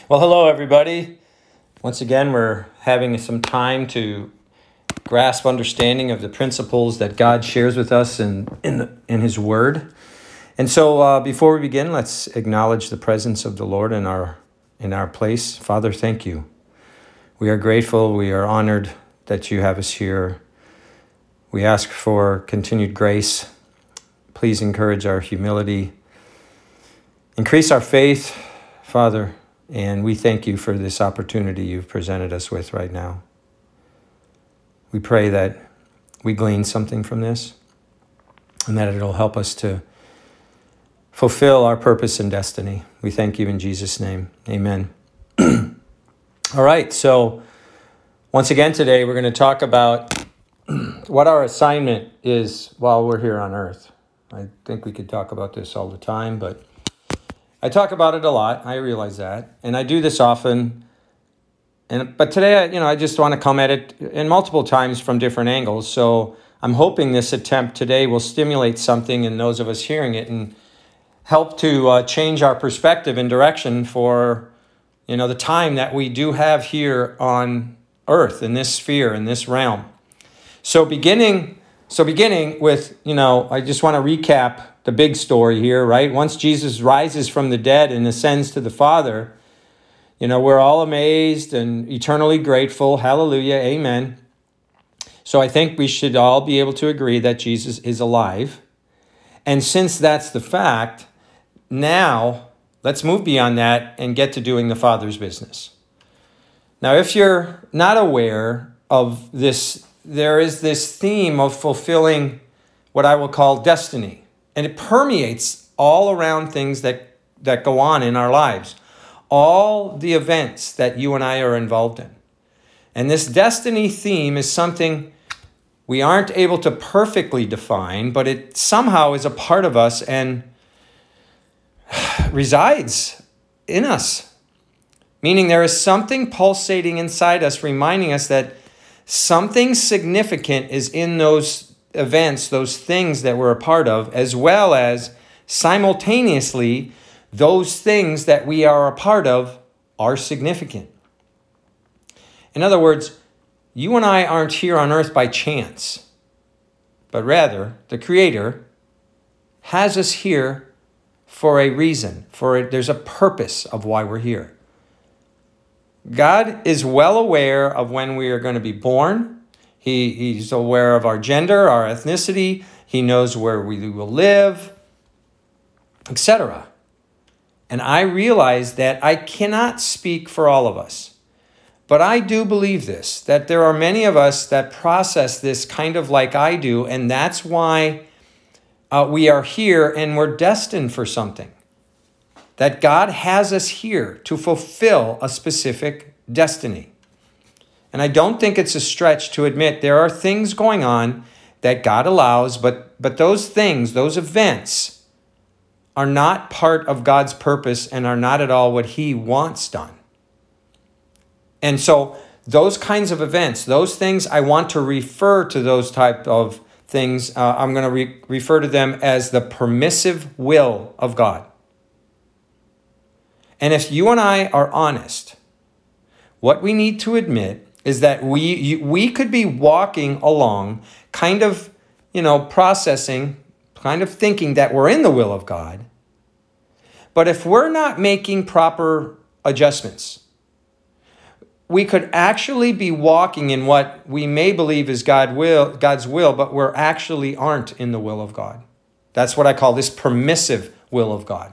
Well, hello, everybody. Once again, we're having some time to grasp understanding of the principles that God shares with us in His Word. And so before we begin, let's acknowledge the presence of the Lord in our place. Father, thank you. We are grateful. We are honored that you have us here. We ask for continued grace. Please encourage our humility. Increase our faith, Father, and we thank you for this opportunity you've presented us with right now. We pray that we glean something from this and that it'll help us to fulfill our purpose and destiny. We thank you in Jesus' name. Amen. All right, so once again today we're going to talk about what our assignment is while we're here on earth. I think we could talk about this all the time, but I talk about it a lot. I realize that, and I do this often. But today, I just want to come at it in multiple times from different angles. So I'm hoping this attempt today will stimulate something in those of us hearing it and help to change our perspective and direction for, the time that we do have here on earth, in this sphere, in this realm. So beginning with, I just want to recap the big story here, right? Once Jesus rises from the dead and ascends to the Father, we're all amazed and eternally grateful. Hallelujah. Amen. So I think we should all be able to agree that Jesus is alive. And since that's the fact, now let's move beyond that and get to doing the Father's business. Now, if you're not aware of this, there is this theme of fulfilling what I will call destiny. And it permeates all around things that go on in our lives. All the events that you and I are involved in. And this destiny theme is something we aren't able to perfectly define, but it somehow is a part of us and resides in us. Meaning there is something pulsating inside us, reminding us that something significant is in those events, those things that we're a part of, as well as simultaneously those things that we are a part of are significant. In other words, you and I aren't here on earth by chance, but rather the Creator has us here for a reason, there's a purpose of why we're here. God is well aware of when we are going to be born. He's aware of our gender, our ethnicity. He knows where we will live, etc. And I realize that I cannot speak for all of us. But I do believe this, that there are many of us that process this kind of like I do, and that's why we are here and we're destined for something. That God has us here to fulfill a specific destiny. And I don't think it's a stretch to admit there are things going on that God allows, but those things, those events, are not part of God's purpose and are not at all what He wants done. And so those kinds of events, those things, I want to refer to those type of things. I'm going to refer to them as the permissive will of God. And if you and I are honest, what we need to admit is that we could be walking along, kind of, processing, kind of thinking that we're in the will of God. But if we're not making proper adjustments, we could actually be walking in what we may believe is God's will, but we actually aren't in the will of God. That's what I call this permissive will of God.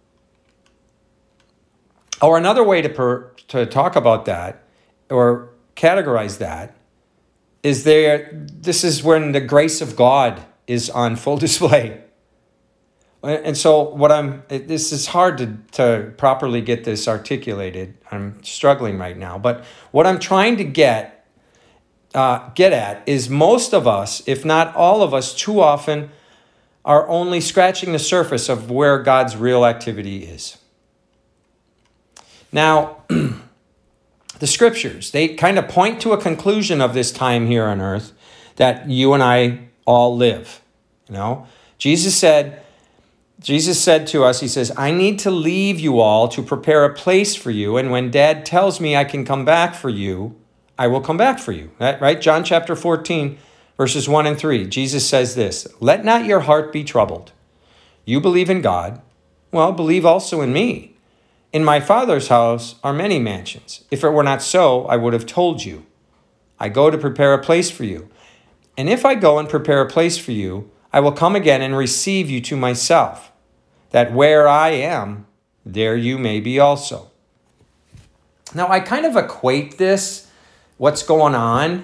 Or another way to talk about that, or categorize that, is this is when the grace of God is on full display. And so this is hard to properly get this articulated. I'm struggling right now. But what I'm trying to get at is most of us, if not all of us, too often are only scratching the surface of where God's real activity is. Now, the scriptures, they kind of point to a conclusion of this time here on earth that you and I all live. Jesus said, Jesus said to us, he says, I need to leave you all to prepare a place for you. And when Dad tells me I can come back for you, I will come back for you. Right? John chapter 14, verses 1 and 3. Jesus says this, let not your heart be troubled. You believe in God. Well, believe also in me. In my Father's house are many mansions. If it were not so, I would have told you. I go to prepare a place for you. And if I go and prepare a place for you, I will come again and receive you to myself, that where I am, there you may be also. Now, I kind of equate this, what's going on,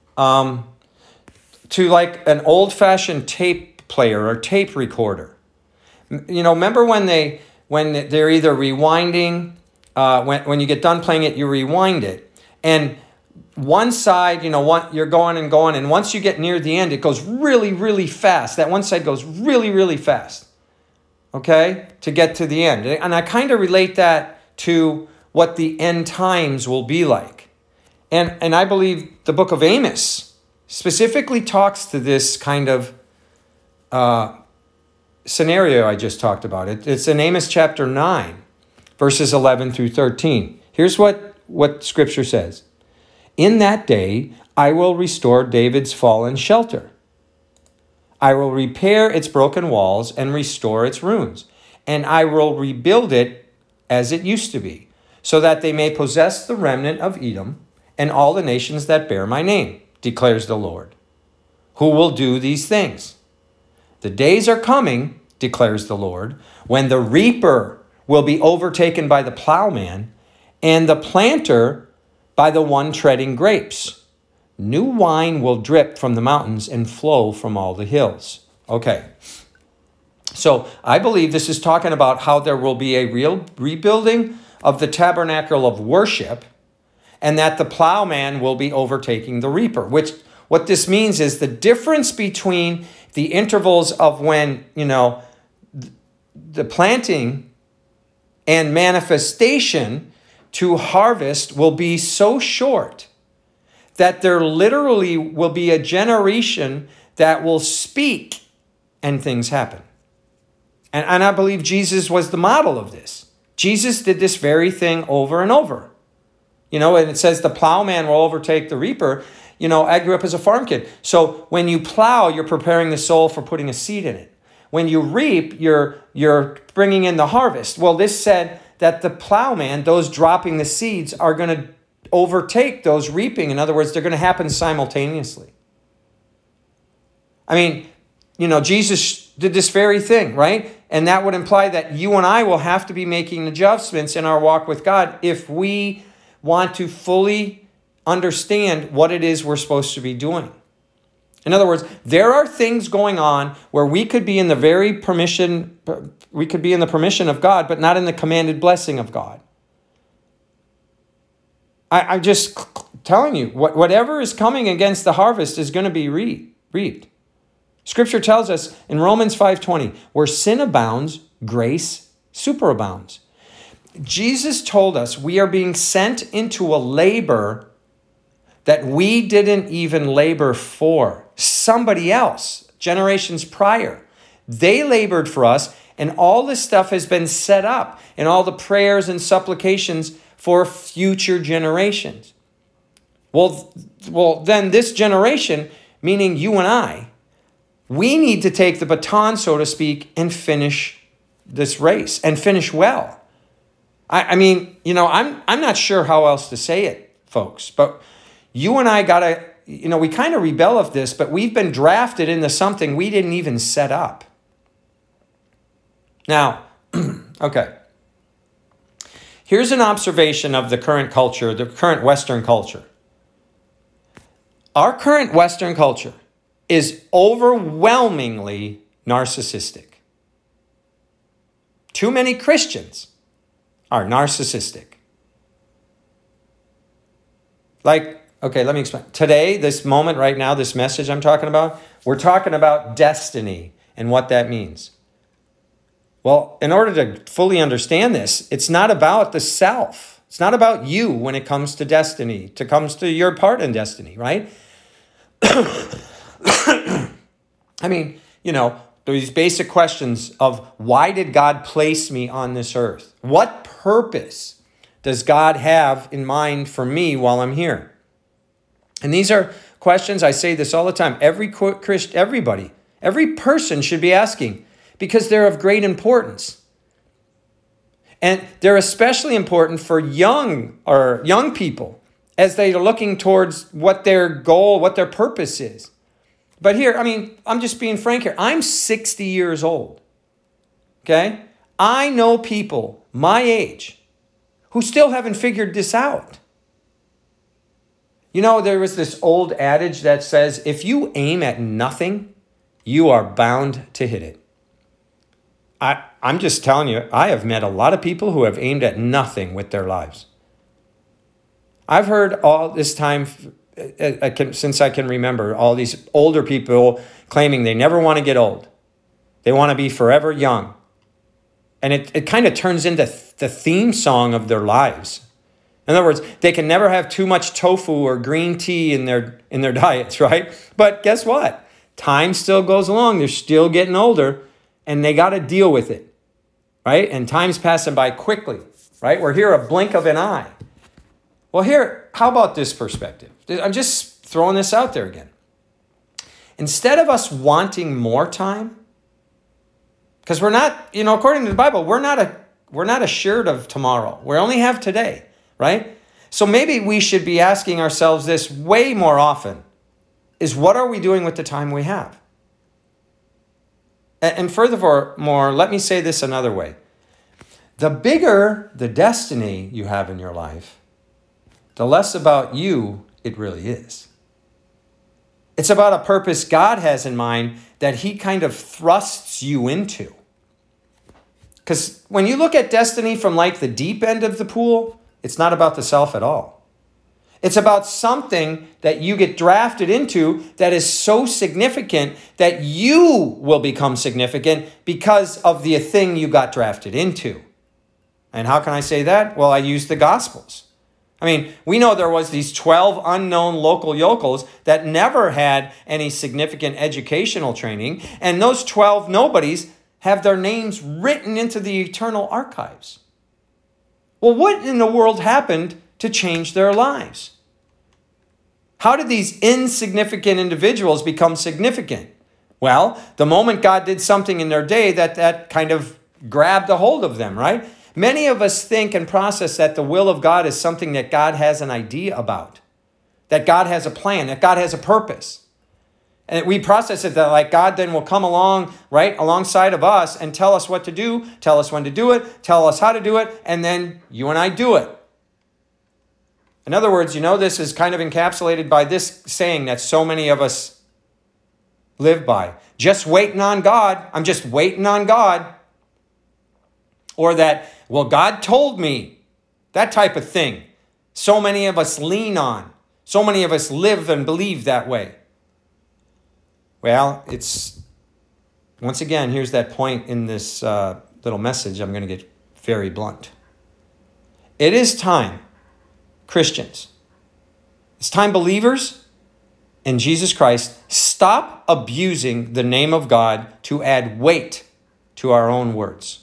to like an old-fashioned tape player or tape recorder. You know, remember when they're either rewinding, when you get done playing it, you rewind it. And one side, you're going, and once you get near the end, it goes really, really fast. That one side goes really, really fast, okay, to get to the end. And I kind of relate that to what the end times will be like. And I believe the book of Amos specifically talks to this kind of scenario I just talked about. It's in Amos chapter 9, verses 11 through 13. Here's what Scripture says. In that day, I will restore David's fallen shelter. I will repair its broken walls and restore its ruins. And I will rebuild it as it used to be, so that they may possess the remnant of Edom and all the nations that bear my name, declares the Lord, who will do these things. The days are coming, declares the Lord, when the reaper will be overtaken by the plowman and the planter by the one treading grapes. New wine will drip from the mountains and flow from all the hills. Okay. So I believe this is talking about how there will be a real rebuilding of the tabernacle of worship, and that the plowman will be overtaking the reaper, which what this means is the difference between the intervals of when, the planting and manifestation to harvest will be so short that there literally will be a generation that will speak and things happen. And I believe Jesus was the model of this. Jesus did this very thing over and over. And it says the plowman will overtake the reaper. I grew up as a farm kid. So when you plow, you're preparing the soil for putting a seed in it. When you reap, you're bringing in the harvest. Well, this said that the plowman, those dropping the seeds, are going to overtake those reaping. In other words, they're going to happen simultaneously. I mean, Jesus did this very thing, right? And that would imply that you and I will have to be making adjustments in our walk with God if we want to fully understand what it is we're supposed to be doing. In other words, there are things going on where we could be in the permission of God, but not in the commanded blessing of God. I'm just telling you, whatever is coming against the harvest is going to be reaped. Scripture tells us in Romans 5:20, where sin abounds, grace superabounds. Jesus told us we are being sent into a labor that we didn't even labor for. Somebody else, generations prior, they labored for us, and all this stuff has been set up, and all the prayers and supplications for future generations. Well, then this generation, meaning you and I, we need to take the baton, so to speak, and finish this race and finish well. I'm not sure how else to say it, folks, but you and I gotta, we kind of rebel of this, but we've been drafted into something we didn't even set up. Now, okay. Here's an observation of the current culture, the current Western culture. Our current Western culture is overwhelmingly narcissistic. Too many Christians are narcissistic. Okay, let me explain. Today, this moment right now, this message I'm talking about, we're talking about destiny and what that means. Well, in order to fully understand this, it's not about the self. It's not about you when it comes to destiny, comes to your part in destiny, right? I mean, these basic questions of why did God place me on this earth? What purpose does God have in mind for me while I'm here? And these are questions, I say this all the time, everybody, every person should be asking because they're of great importance. And they're especially important for young people as they are looking towards what their goal, what their purpose is. But here, I'm just being frank here. I'm 60 years old. Okay? I know people my age who still haven't figured this out. You know, there was this old adage that says, if you aim at nothing, you are bound to hit it. I'm just telling you, I have met a lot of people who have aimed at nothing with their lives. I've heard all this time, since I can remember, all these older people claiming they never want to get old. They want to be forever young. And it kind of turns into the theme song of their lives. In other words, they can never have too much tofu or green tea in their diets, right? But guess what? Time still goes along. They're still getting older, and they got to deal with it, right? And time's passing by quickly, right? We're here a blink of an eye. Well, here, how about this perspective? I'm just throwing this out there again. Instead of us wanting more time, because we're not, according to the Bible, we're not assured of tomorrow. We only have today, right? So maybe we should be asking ourselves this way more often, is what are we doing with the time we have? And furthermore, let me say this another way. The bigger the destiny you have in your life, the less about you it really is. It's about a purpose God has in mind that he kind of thrusts you into. Because when you look at destiny from like the deep end of the pool, it's not about the self at all. It's about something that you get drafted into that is so significant that you will become significant because of the thing you got drafted into. And how can I say that? Well, I use the Gospels. We know there was these 12 unknown local yokels that never had any significant educational training, and those 12 nobodies have their names written into the eternal archives. Well, what in the world happened to change their lives? How did these insignificant individuals become significant? Well, the moment God did something in their day, that kind of grabbed a hold of them, right? Many of us think and process that the will of God is something that God has an idea about, that God has a plan, that God has a purpose. And we process it that like God then will come along, right, alongside of us and tell us what to do, tell us when to do it, tell us how to do it, and then you and I do it. In other words, this is kind of encapsulated by this saying that so many of us live by. Just waiting on God. I'm just waiting on God. Or that, well, God told me. That type of thing. So many of us lean on. So many of us live and believe that way. Well, once again, here's that point in this little message. I'm going to get very blunt. It is time, Christians, it's time believers in Jesus Christ stop abusing the name of God to add weight to our own words.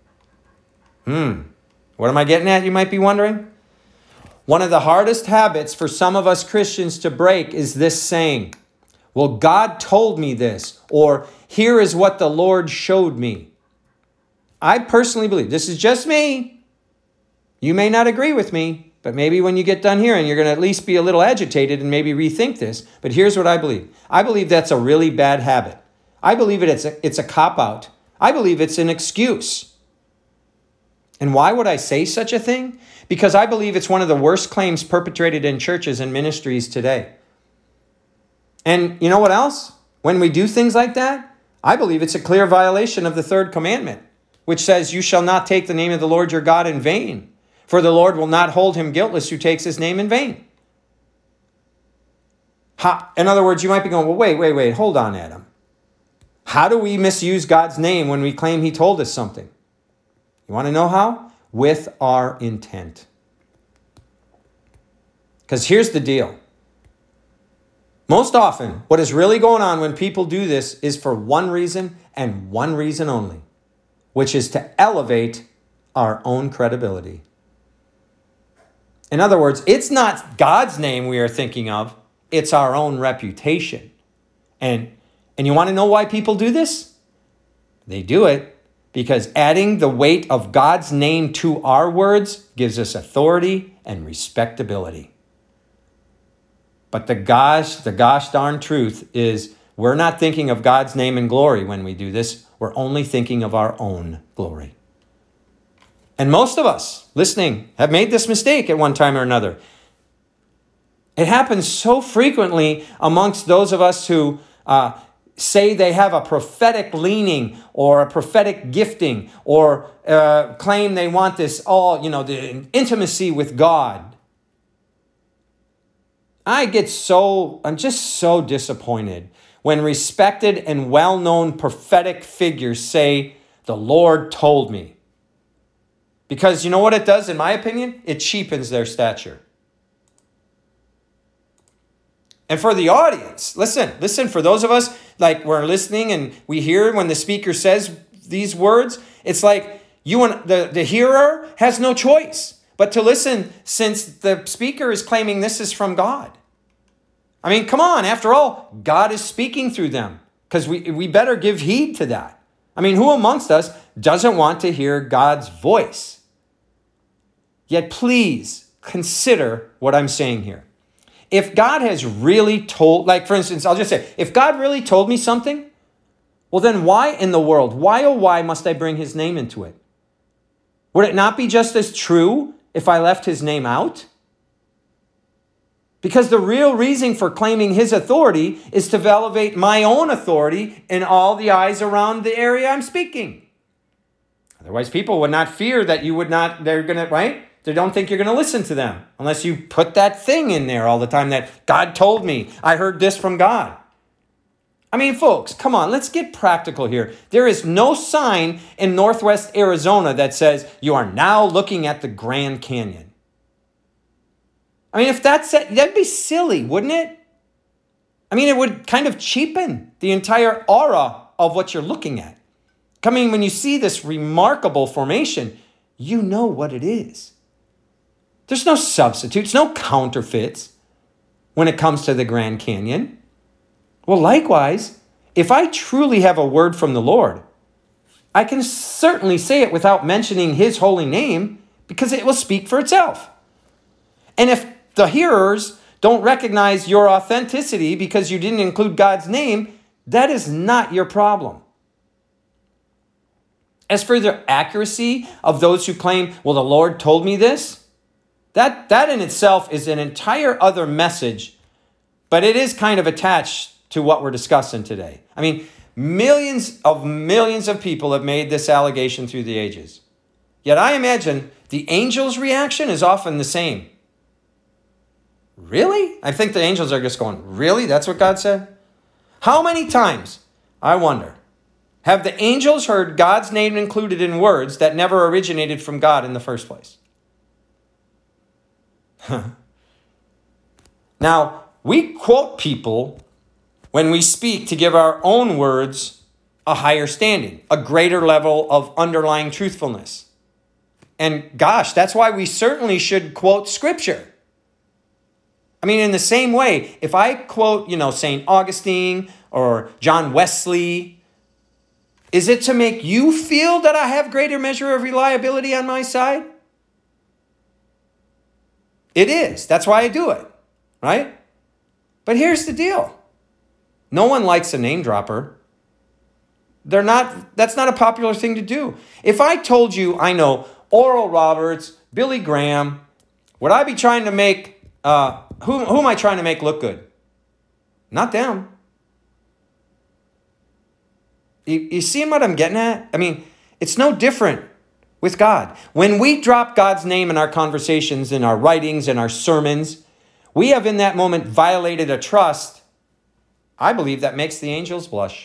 What am I getting at, you might be wondering? One of the hardest habits for some of us Christians to break is this saying, well, God told me this, or here is what the Lord showed me. I personally believe, this is just me. You may not agree with me, but maybe when you get done hearing, you're going to at least be a little agitated and maybe rethink this. But here's what I believe. I believe that's a really bad habit. I believe it's a cop-out. I believe it's an excuse. And why would I say such a thing? Because I believe it's one of the worst claims perpetrated in churches and ministries today. And you know what else? When we do things like that, I believe it's a clear violation of the third commandment, which says, you shall not take the name of the Lord your God in vain, for the Lord will not hold him guiltless who takes his name in vain. In other words, you might be going, well, wait, hold on, Adam. How do we misuse God's name when we claim he told us something? You want to know how? With our intent. Because here's the deal. Most often, what is really going on when people do this is for one reason and one reason only, which is to elevate our own credibility. In other words, it's not God's name we are thinking of, it's our own reputation. And you want to know why people do this? They do it because adding the weight of God's name to our words gives us authority and respectability. But the gosh darn truth is we're not thinking of God's name and glory when we do this. We're only thinking of our own glory. And most of us listening have made this mistake at one time or another. It happens so frequently amongst those of us who say they have a prophetic leaning or a prophetic gifting or claim they want this the intimacy with God. I'm just so disappointed when respected and well-known prophetic figures say, the Lord told me. Because you know what it does, in my opinion? It cheapens their stature. And for the audience, listen, for those of us, like we're listening and we hear when the speaker says these words, it's like you and the hearer has no choice but to listen since the speaker is claiming this is from God. I mean, come on, after all, God is speaking through them because we better give heed to that. I mean, who amongst us doesn't want to hear God's voice? Yet please consider what I'm saying here. If God has really told, like for instance, I'll just say, if God really told me something, well then why in the world, why must I bring his name into it? Would it not be just as true if I left his name out? Because the real reason for claiming his authority is to elevate my own authority in all the eyes around the area I'm speaking. Otherwise, people would not fear that you would not, they're going to, right? They don't think you're going to listen to them unless you put that thing in there all the time that God told me. I heard this from God. I mean, folks, come on, let's get practical here. There is no sign in Northwest Arizona that says you are now looking at the Grand Canyon. I mean, if that's it, that'd be silly, wouldn't it? I mean, it would kind of cheapen the entire aura of what you're looking at. I mean, when you see this remarkable formation, you know what it is. There's no substitutes, no counterfeits when it comes to the Grand Canyon. Well, likewise, if I truly have a word from the Lord, I can certainly say it without mentioning his holy name because it will speak for itself. And if the hearers don't recognize your authenticity because you didn't include God's name, that is not your problem. As for the accuracy of those who claim, well, the Lord told me this, that in itself is an entire other message, but it is kind of attached to what we're discussing today. I mean, millions of people have made this allegation through the ages. Yet I imagine the angel's reaction is often the same. Really? I think the angels are just going, really? That's what God said? How many times, I wonder, have the angels heard God's name included in words that never originated from God in the first place? Now, we quote people when we speak to give our own words a higher standing, a greater level of underlying truthfulness. And gosh, that's why we certainly should quote Scripture. I mean, in the same way, if I quote, St. Augustine or John Wesley, is it to make you feel that I have greater measure of reliability on my side? It is. That's why I do it, right? But here's the deal. No one likes a name dropper. That's not a popular thing to do. If I told you I know Oral Roberts, Billy Graham, would I be trying to make, who am I trying to make look good? Not them. You see what I'm getting at? I mean, it's no different with God. When we drop God's name in our conversations, in our writings, in our sermons, we have in that moment violated a trust, I believe, that makes the angels blush.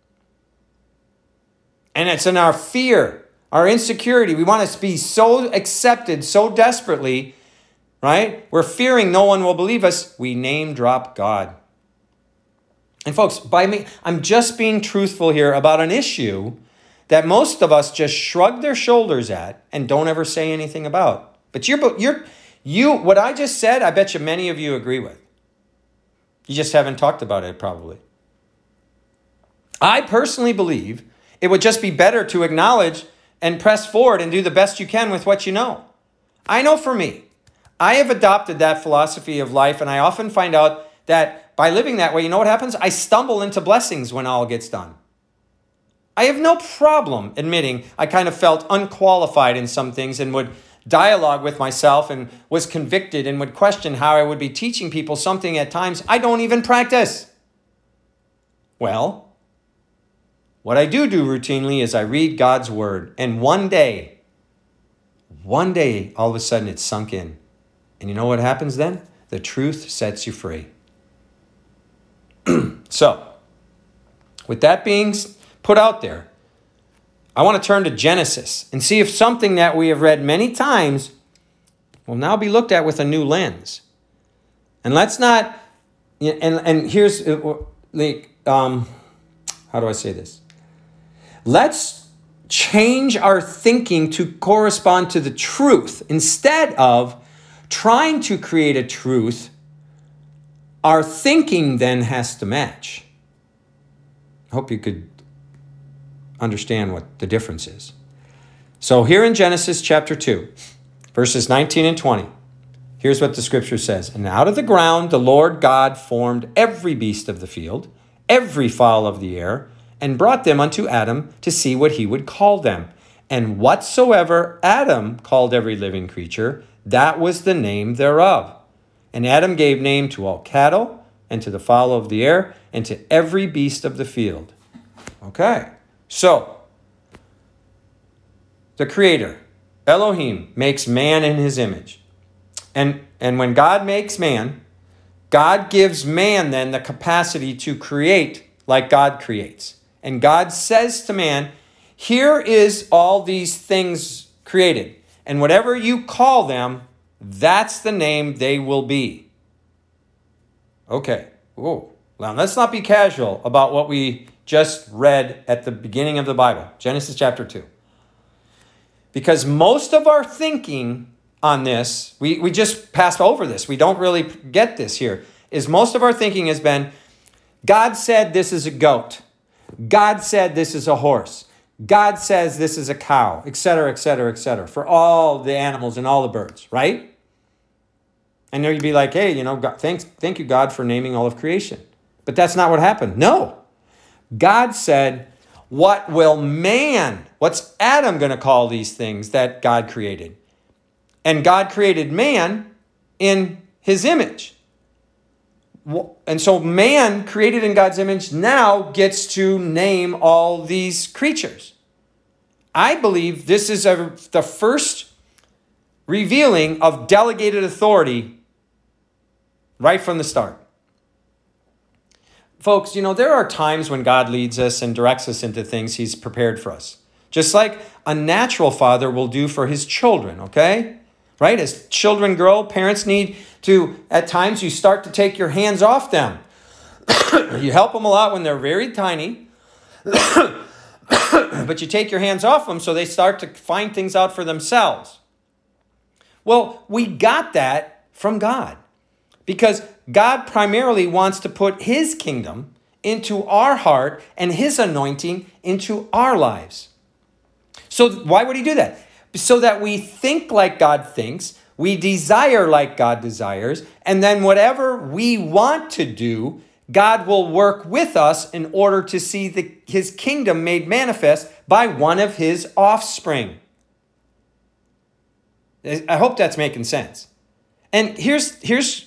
And it's in our fear, our insecurity. We want to be so accepted so desperately, right? We're fearing no one will believe us. We name drop God. And folks, I'm just being truthful here about an issue that most of us just shrug their shoulders at and don't ever say anything about. But what I just said, I bet you many of you agree with. You just haven't talked about it probably. I personally believe it would just be better to acknowledge and press forward and do the best you can with what you know. I know for me, I have adopted that philosophy of life, and I often find out that by living that way, you know what happens? I stumble into blessings when all gets done. I have no problem admitting I kind of felt unqualified in some things and would dialogue with myself and was convicted and would question how I would be teaching people something at times I don't even practice. Well, what I do routinely is I read God's word, and one day, all of a sudden it's sunk in. And you know what happens then? The truth sets you free. So, with that being put out there, I want to turn to Genesis and see if something that we have read many times will now be looked at with a new lens. And let's not, and here's, how do I say this? Let's change our thinking to correspond to the truth. Instead of trying to create a truth, our thinking then has to match. I hope you could understand what the difference is. So here in Genesis chapter 2, verses 19 and 20, here's what the scripture says. And out of the ground the Lord God formed every beast of the field, every fowl of the air, and brought them unto Adam to see what he would call them. And whatsoever Adam called every living creature, that was the name thereof. And Adam gave name to all cattle, and to the fowl of the air, and to every beast of the field. Okay, so the Creator, Elohim, makes man in his image. And when God makes man, God gives man then the capacity to create like God creates. And God says to man, here is all these things created. And whatever you call them, that's the name they will be. Okay. Whoa. Now, let's not be casual about what we just read at the beginning of the Bible, Genesis chapter 2. Because most of our thinking on this, we just pass over this. We don't really get this here. Is most of our thinking has been, God said this is a goat. God said this is a horse. God says this is a cow, etc., etc., etc., for all the animals and all the birds, right? And there you'd be like, hey, God, thank you, God, for naming all of creation. But that's not what happened. No. God said, what's Adam going to call these things that God created? And God created man in his image. And so man created in God's image now gets to name all these creatures. I believe this is the first revealing of delegated authority right from the start. Folks, there are times when God leads us and directs us into things he's prepared for us. Just like a natural father will do for his children, okay? Right? As children grow, parents need to, at times, you start to take your hands off them. You help them a lot when they're very tiny, but you take your hands off them so they start to find things out for themselves. Well, we got that from God because God primarily wants to put his kingdom into our heart and his anointing into our lives. So why would he do that? So that we think like God thinks, we desire like God desires, and then whatever we want to do, God will work with us in order to see his kingdom made manifest by one of his offspring. I hope that's making sense. And here's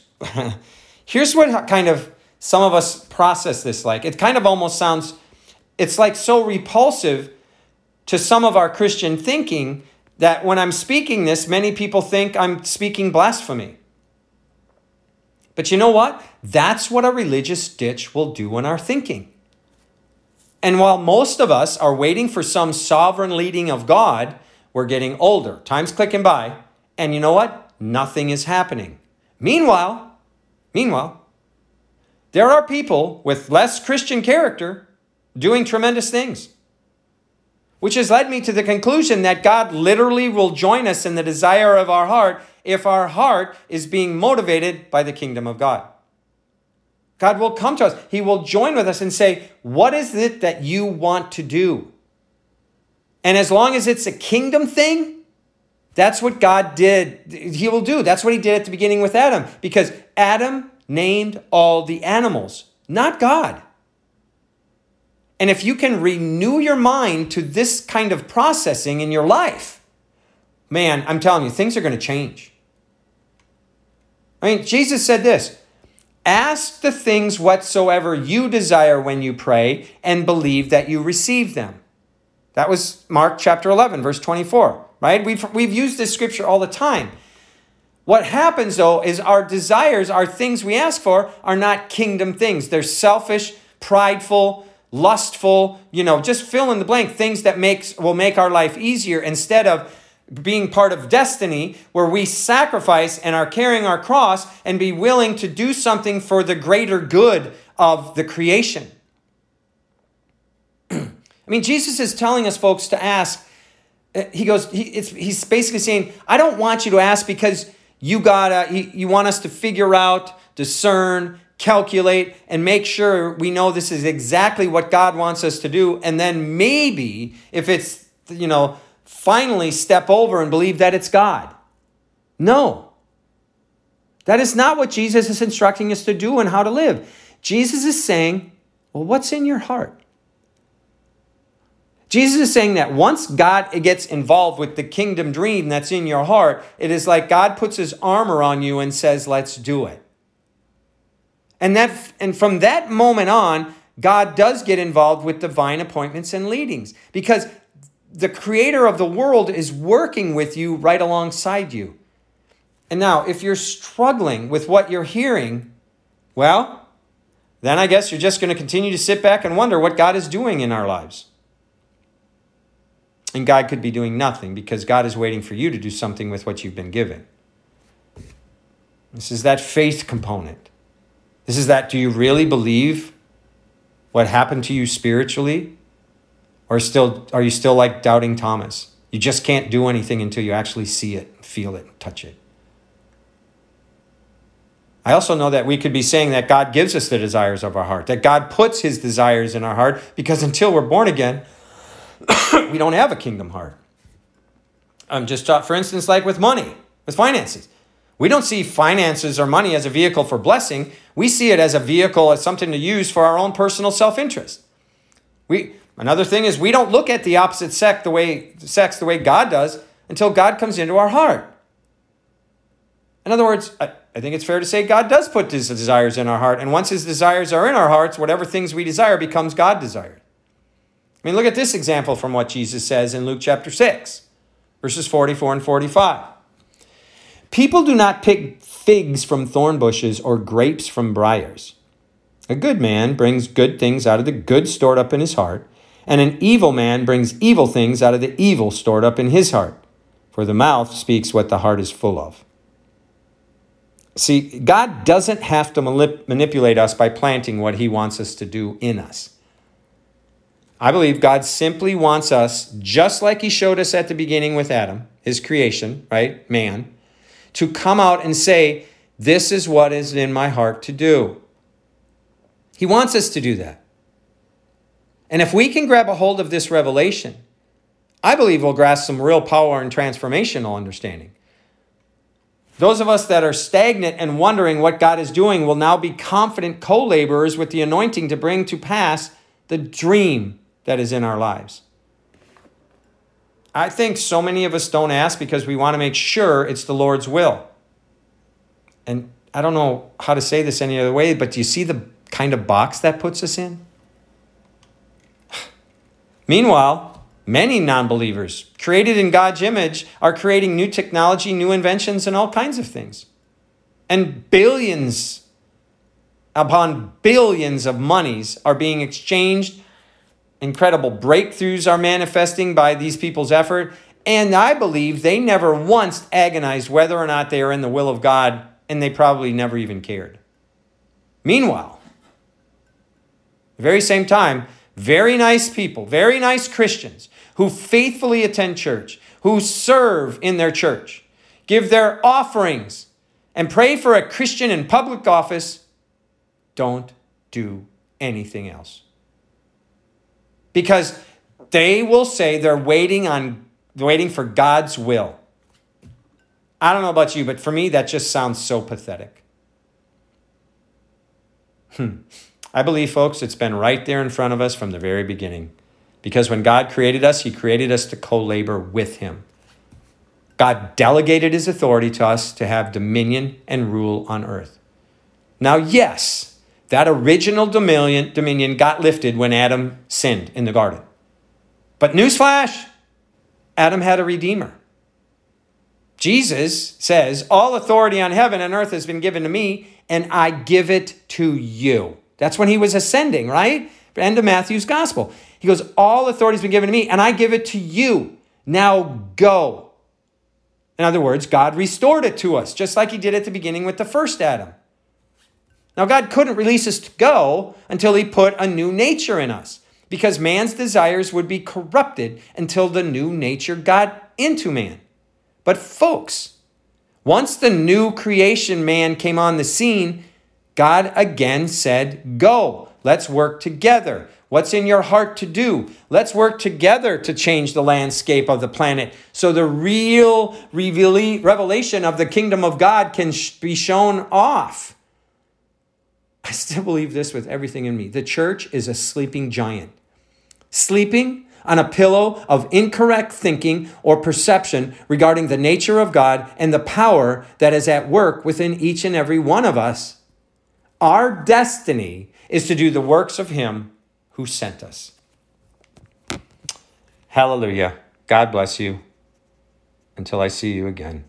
what kind of some of us process this like. It kind of almost sounds, it's like so repulsive to some of our Christian thinking that when I'm speaking this, many people think I'm speaking blasphemy. But you know what? That's what a religious ditch will do in our thinking. And while most of us are waiting for some sovereign leading of God, we're getting older. Time's clicking by. And you know what? Nothing is happening. Meanwhile, there are people with less Christian character doing tremendous things. Which has led me to the conclusion that God literally will join us in the desire of our heart if our heart is being motivated by the kingdom of God. God will come to us. He will join with us and say, what is it that you want to do? And as long as it's a kingdom thing, that's what God did. He will do. That's what he did at the beginning with Adam, because Adam named all the animals, not God. And if you can renew your mind to this kind of processing in your life, man, I'm telling you, things are going to change. I mean, Jesus said this, ask the things whatsoever you desire when you pray and believe that you receive them. That was Mark chapter 11, verse 24, right? We've used this scripture all the time. What happens, though, is our desires, our things we ask for, are not kingdom things. They're selfish, prideful, lustful, just fill in the blank, things that will make our life easier instead of being part of destiny where we sacrifice and are carrying our cross and be willing to do something for the greater good of the creation. I mean, Jesus is telling us, folks, to ask. He's basically saying, I don't want you to ask because you want us to figure out, discern, calculate, and make sure we know this is exactly what God wants us to do. And then maybe if it's, finally step over and believe that it's God. No. That is not what Jesus is instructing us to do and how to live. Jesus is saying, well, what's in your heart? Jesus is saying that once God gets involved with the kingdom dream that's in your heart, it is like God puts his arm around you and says, let's do it. And from that moment on, God does get involved with divine appointments and leadings because the creator of the world is working with you right alongside you. And now, if you're struggling with what you're hearing, well, then I guess you're just going to continue to sit back and wonder what God is doing in our lives. And God could be doing nothing because God is waiting for you to do something with what you've been given. This is that faith component. This is that, do you really believe what happened to you spiritually? Or are you still like doubting Thomas? You just can't do anything until you actually see it, feel it, touch it. I also know that we could be saying that God gives us the desires of our heart, that God puts his desires in our heart, because until we're born again, we don't have a kingdom heart. Just for instance, like with money, with finances. We don't see finances or money as a vehicle for blessing. We see it as a vehicle, as something to use for our own personal self-interest. Another thing is we don't look at the opposite sex the way God does until God comes into our heart. In other words, I think it's fair to say God does put his desires in our heart. And once his desires are in our hearts, whatever things we desire becomes God desired. I mean, look at this example from what Jesus says in Luke chapter 6, verses 44 and 45. People do not pick figs from thorn bushes or grapes from briars. A good man brings good things out of the good stored up in his heart, and an evil man brings evil things out of the evil stored up in his heart. For the mouth speaks what the heart is full of. See, God doesn't have to manipulate us by planting what he wants us to do in us. I believe God simply wants us, just like he showed us at the beginning with Adam, his creation, right, man, to come out and say, this is what is in my heart to do. He wants us to do that. And if we can grab a hold of this revelation, I believe we'll grasp some real power and transformational understanding. Those of us that are stagnant and wondering what God is doing will now be confident co-laborers with the anointing to bring to pass the dream that is in our lives. I think so many of us don't ask because we want to make sure it's the Lord's will. And I don't know how to say this any other way, but do you see the kind of box that puts us in? Meanwhile, many non-believers created in God's image are creating new technology, new inventions, and all kinds of things. And billions upon billions of monies are being exchanged. Incredible breakthroughs are manifesting by these people's effort. And I believe they never once agonized whether or not they are in the will of God, and they probably never even cared. Meanwhile, the very same time, very nice people, very nice Christians who faithfully attend church, who serve in their church, give their offerings, and pray for a Christian in public office, don't do anything else. Because they will say they're waiting for God's will. I don't know about you, but for me, that just sounds so pathetic. I believe, folks, it's been right there in front of us from the very beginning. Because when God created us, he created us to co-labor with him. God delegated his authority to us to have dominion and rule on earth. Now, yes, that original dominion got lifted when Adam sinned in the garden. But newsflash, Adam had a redeemer. Jesus says, all authority on heaven and earth has been given to me, and I give it to you. That's when he was ascending, right? End of Matthew's gospel. He goes, all authority has been given to me, and I give it to you. Now go. In other words, God restored it to us, just like he did at the beginning with the first Adam. Now, God couldn't release us to go until he put a new nature in us, because man's desires would be corrupted until the new nature got into man. But folks, once the new creation man came on the scene, God again said, go, let's work together. What's in your heart to do? Let's work together to change the landscape of the planet so the real revelation of the kingdom of God can be shown off. I still believe this with everything in me. The church is a sleeping giant, sleeping on a pillow of incorrect thinking or perception regarding the nature of God and the power that is at work within each and every one of us. Our destiny is to do the works of him who sent us. Hallelujah. God bless you. Until I see you again.